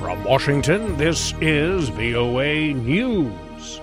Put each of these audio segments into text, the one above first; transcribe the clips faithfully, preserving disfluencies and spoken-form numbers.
From Washington, this is V O A News.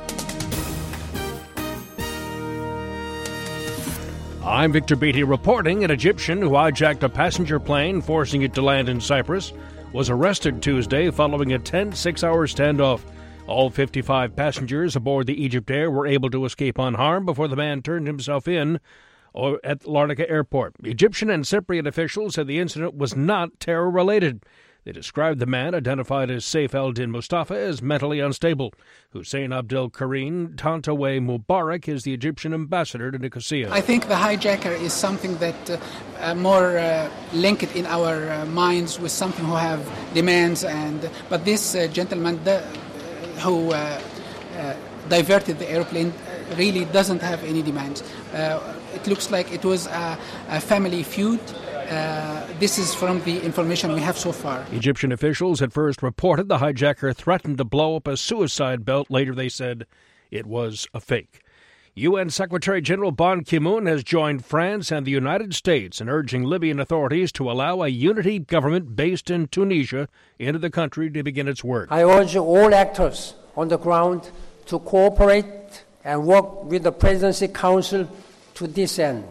I'm Victor Beatty reporting. An Egyptian who hijacked a passenger plane, forcing it to land in Cyprus, was arrested Tuesday following a tense six-hour standoff. All fifty-five passengers aboard the Egypt Air were able to escape unharmed before the man turned himself in at Larnaca Airport. Egyptian and Cypriot officials said the incident was not terror-related. They described the man, identified as Saif el-Din Mustafa, as mentally unstable. Hussein Abdel Karim Tantawe Mubarak is the Egyptian ambassador to Nicosia. I think the hijacker is something that uh, uh, more uh, linked in our uh, minds with something who have demands, and but this uh, gentleman the, uh, who uh, uh, diverted the airplane really doesn't have any demands. Uh, it looks like it was a, a family feud. Uh, this is from the information we have so far. Egyptian officials at first reported the hijacker threatened to blow up a suicide belt. Later they said it was a fake. U N Secretary General Ban Ki-moon has joined France and the United States in urging Libyan authorities to allow a unity government based in Tunisia into the country to begin its work. I urge all actors on the ground to cooperate and work with the Presidency Council to this end.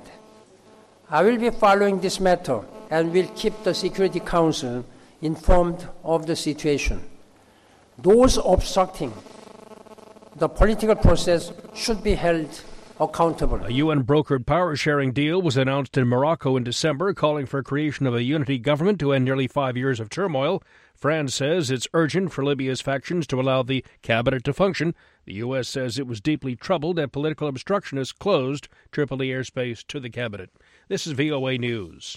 I will be following this matter and will keep the Security Council informed of the situation. Those obstructing the political process should be held accountable. A U N-brokered power-sharing deal was announced in Morocco in December, calling for creation of a unity government to end nearly five years of turmoil. France says it's urgent for Libya's factions to allow the cabinet to function. The U S says it was deeply troubled that political obstructionists closed Tripoli airspace to the cabinet. This is V O A News.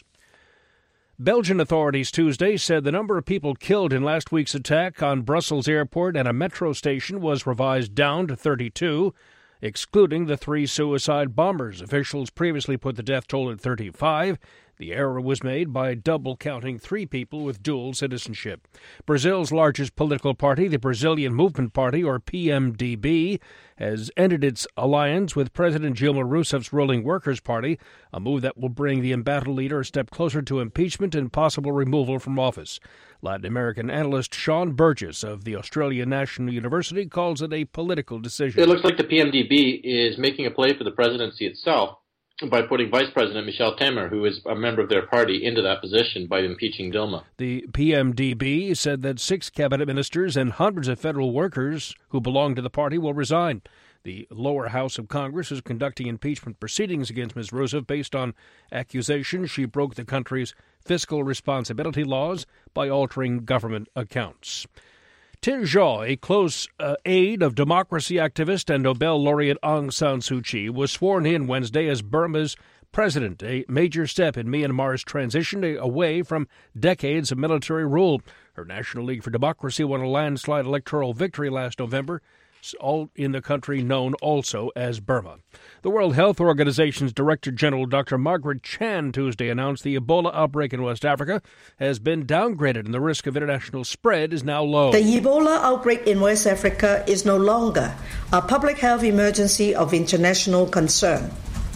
Belgian authorities Tuesday said the number of people killed in last week's attack on Brussels airport and a metro station was revised down to thirty-two, excluding the three suicide bombers. Officials previously put the death toll at thirty-five. The error was made by double counting three people with dual citizenship. Brazil's largest political party, the Brazilian Movement Party, or P M D B, has ended its alliance with President Dilma Rousseff's ruling Workers' Party, a move that will bring the embattled leader a step closer to impeachment and possible removal from office. Latin American analyst Sean Burgess of the Australian National University calls it a political decision. It looks like the P M D B is making a play for the presidency itself by putting Vice President Michel Temer, who is a member of their party, into that position by impeaching Dilma. The P M D B said that six cabinet ministers and hundreds of federal workers who belong to the party will resign. The lower house of Congress is conducting impeachment proceedings against Miz Rousseff based on accusations she broke the country's fiscal responsibility laws by altering government accounts. Tin Zhao, a close uh, aide of democracy activist and Nobel laureate Aung San Suu Kyi, was sworn in Wednesday as Burma's president, a major step in Myanmar's transition away from decades of military rule. Her National League for Democracy won a landslide electoral victory last November, all in the country known also as Burma. The World Health Organization's Director General Doctor Margaret Chan Tuesday announced the Ebola outbreak in West Africa has been downgraded and the risk of international spread is now low. The Ebola outbreak in West Africa is no longer a public health emergency of international concern.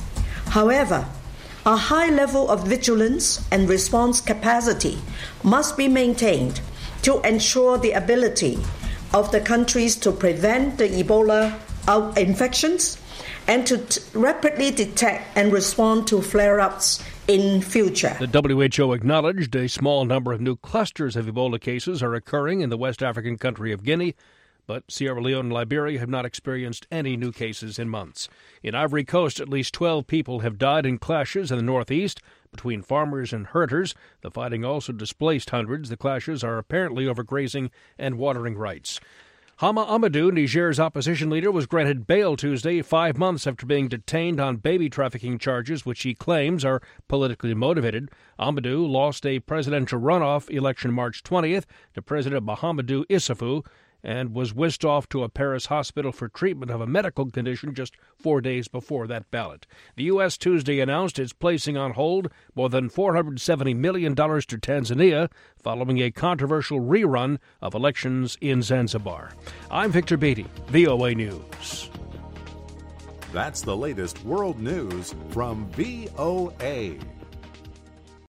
However, a high level of vigilance and response capacity must be maintained to ensure the ability of the countries to prevent the Ebola out infections and to t- rapidly detect and respond to flare-ups in future. The W H O acknowledged a small number of new clusters of Ebola cases are occurring in the West African country of Guinea, but Sierra Leone and Liberia have not experienced any new cases in months. In Ivory Coast, at least twelve people have died in clashes in the northeast between farmers and herders. The fighting also displaced hundreds. The clashes are apparently over grazing and watering rights. Hama Amadou, Niger's opposition leader, was granted bail Tuesday, five months after being detained on baby trafficking charges, which he claims are politically motivated. Amadou lost a presidential runoff election March twentieth to President Mahamadou Issoufou, and was whisked off to a Paris hospital for treatment of a medical condition just four days before that ballot. The U S Tuesday announced it's placing on hold more than four hundred seventy million dollars to Tanzania following a controversial rerun of elections in Zanzibar. I'm Victor Beatty, V O A News. That's the latest world news from V O A.